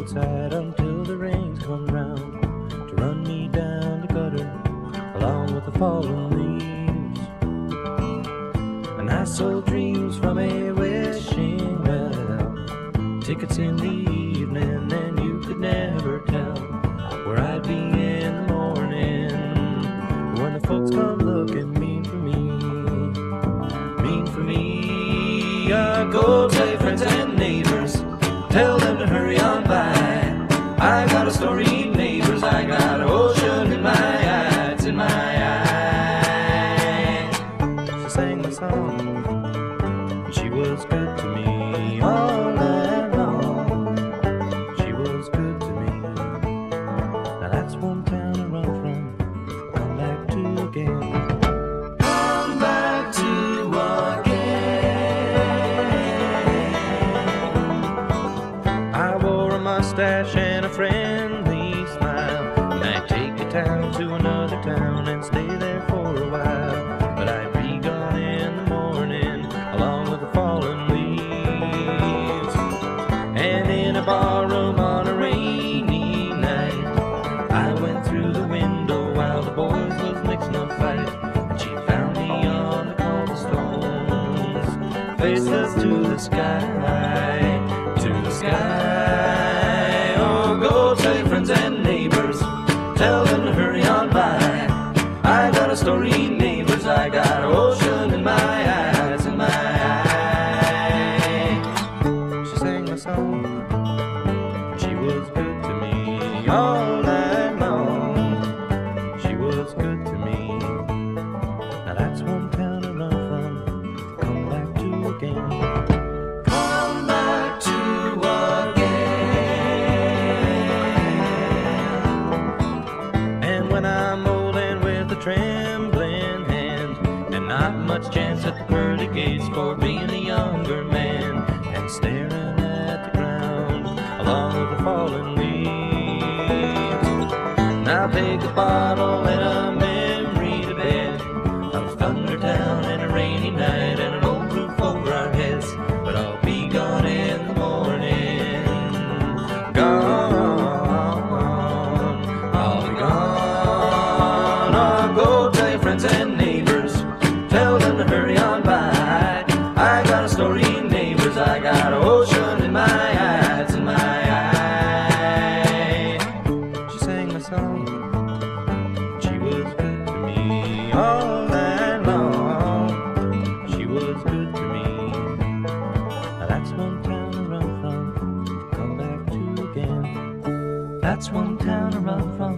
roadside until the rains come round to run me down the gutter along with the fallen leaves. And I sold dreams from a wishing well, tickets in the evening, and you could never tell where I'd be in the morning when the folks come looking mean for me. Mean for me. Go tell your friends and neighbors, tell them to hurry on by. I got a story, neighbors, I got an ocean in my eye, it's in my eye. She sang the song, and she was good to me all night long. She was good to me. Now that's one town to run from, come back to again. Come back to mustache and a friendly smile, and I'd take a town to another town and stay there for a while. But I'd be gone in the morning along with the fallen leaves. And in a barroom on a rainy night, I went through the window while the boys was mixing a fight, and she found me on the cobblestones, faceless to the sky, to the sky. Go tell your friends and neighbors, tell them to hurry on by. I got a story, neighbors, I got an ocean in my eyes, in my eye. She sang my song, and she was good to me all night long. She was good to me. Now that's one town to run from, come back to again. Come back to when I'm old and with a trembling hand, and not much chance at the pearly gates for being a younger man, and staring at the ground along with the fallen leaves. Now take a bottle and a memory to bed of Thundertown and a rainy night and an old roof over our heads. But I'll be gone in the morning, gone. I'll be gone. Go tell your friends and neighbors, tell them to hurry on by. I got a story, neighbors, I got an ocean in my eyes, in my eye. She sang my song, she was good to me all night long. She was good to me. Now that's one town to run from, come back to again. That's one town to run from,